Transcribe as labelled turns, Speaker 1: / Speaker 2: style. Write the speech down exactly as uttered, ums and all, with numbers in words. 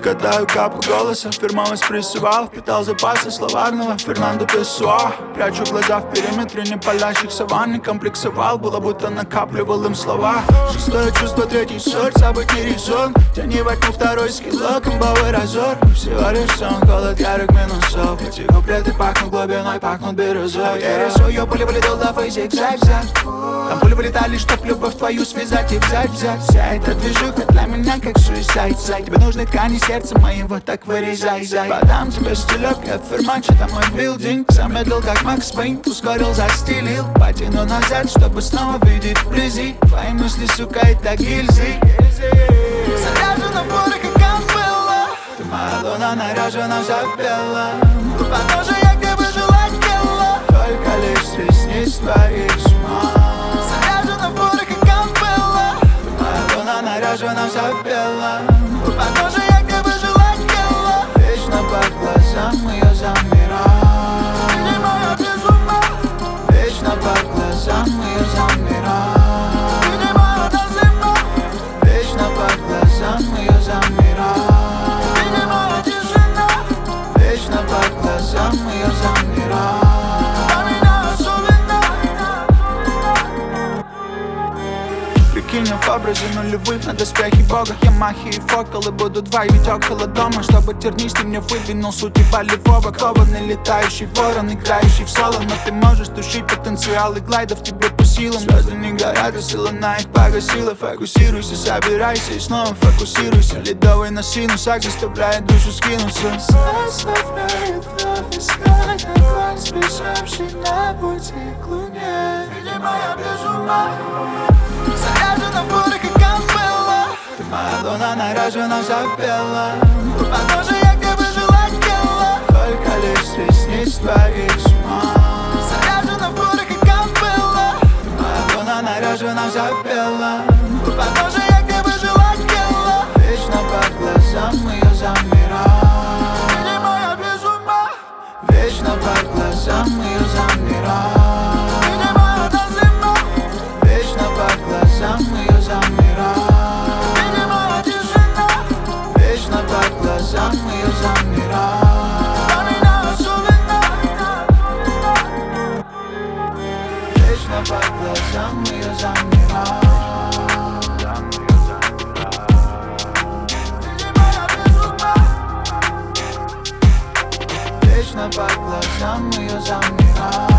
Speaker 1: Катаю капу голоса, фирмовый спрессовал. Впитал запасы словарного Фернандо Песуа. Прячу глаза в периметре непалящих саванн. Не комплексовал, было будто накапливал им слова. Шестое чувство, третий сорт, забыть не резон. Тяни во тьму второй скилл, комбовый разор. Всего лишь сон, холод ярых минусов. Эти куплеты пахнут глубиной, пахнут бирюзой. Я рисую пули вылетел до фейзик, зигзаг. Там пули вылетали, чтоб любовь твою связать и взять, взять. Вся эта движуха для меня как суицид. Тебе нужны ткани сердца моего, так вырезай, зай. Подам тебе стилек, я ферманч, это мой билдинг. Замедлил, как Макс Пейн, ускорил, застелил. Потяну назад, чтобы снова видеть вблизи твои мысли, сука, это гильзы. Заряжена в море, как Камбелла. Ты моя луна, наряжена вся в белом. У подножия я где бы желать тело. Только лишь с ресниц твоих с ума. Заряжена в море, как Камбелла. Ты моя луна, наряжена вся в белом. У подножия я где бы желать тело. Вечно по глазам ее замирать. Ты не моя без ума. Вечно по глазам ее замирать. Ты не моя до зима. Вечно по глазам ее замирать. Ты не моя тишина. Вечно по глазам ее замирать. Прикинем в образе нулевых на доспехи бога. Ямахи и фокалы будут двоить около дома. Чтобы тернистый мне выдвинул суть и болевого. Кованный летающий ворон, играющий в соло. Но ты можешь тушить потенциалы глайдов тебе по силам. Звезды не горят, и сила на их погасила. Фокусируйся, собирайся и снова фокусируйся. Ледовый на синусах заставляет душу скинуться. Заставляет вновь искать огонь, сбежавший на пути к луне. Видимо, я без ума. Заряжена в море, как Камбелла. Ты моя луна, наряжена вся в белом. У подножия я где бы желать тело. Только лишь с ресниц твоих с ума. Заряжена в море, как Камбелла. Ты моя луна, наряжена вся в белом. У подножия я где бы желать тело. Вечно по глазам ее замирать. Ты не моя без ума. Вечно по глазам ее замирать. Ты не моя до зима. Вечно по глазам ее замирать. Ты не моя тишина. Вечно по глазам ее замирать. Для меня особенно. Вечно по глазам ее замирать. Ты не моя без ума. Вечно по глазам ее замирать.